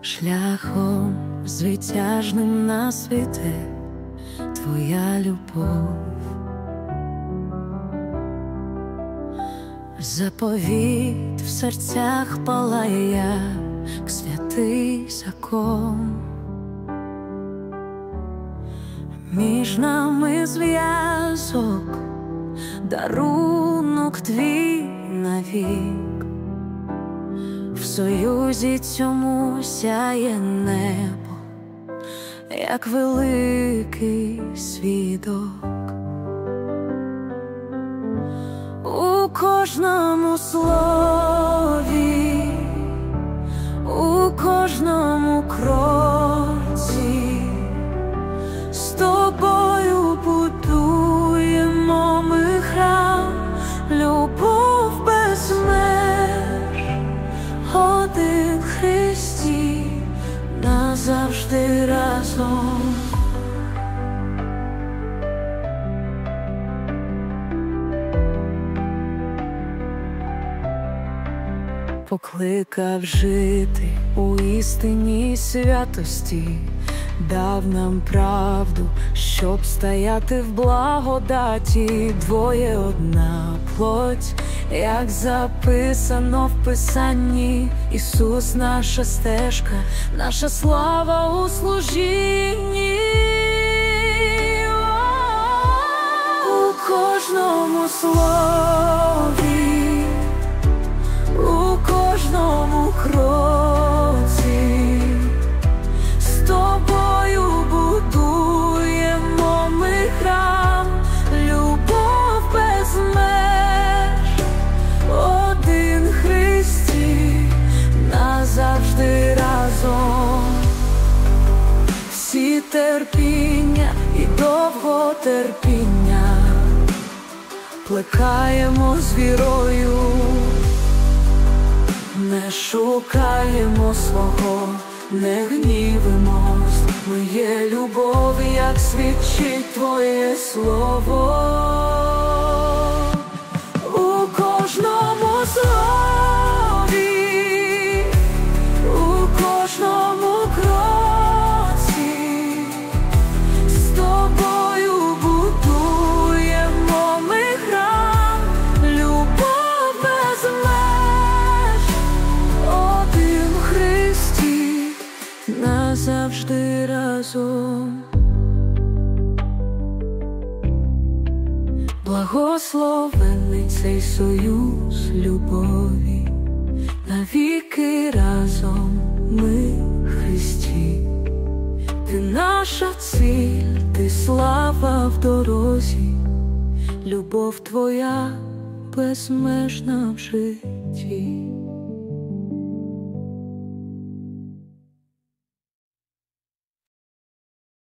Шляхом звитяжним на світе твоя любов, заповіт в серцях палає, як святий закон. Між нами зв'язок, дарунок твій навік. В союзі цьому сяє небо, як великий свідок. У кожному слові, у кожному кроці з тобою будуємо ми храм, любов без меж, один в Христі, назавжди разом. Покликав жити у істині святості, дав нам правду, щоб стояти в благодаті. Двоє одна плоть, як записано в Писанні. Ісус наша стежка, наша слава у служінні. У кожному слові, у кожному кроці з тобою будуємо ми храм, любов без меж, один в Христі, назавжди разом. Всі терпіння і довготерпіння плекаємо з вірою, не шукаємо свого, не гнівимось. Ми є любов, як свідчить твоє слово. У кожному слові, у кожному кроці з тобою будуємо ми храм, любов без меж, один в Христі, назавжди разом. Благословений цей союз любові, навіки разом ми в Христі. Ти наша ціль, ти слава в дорозі, любов твоя безмежна в житті.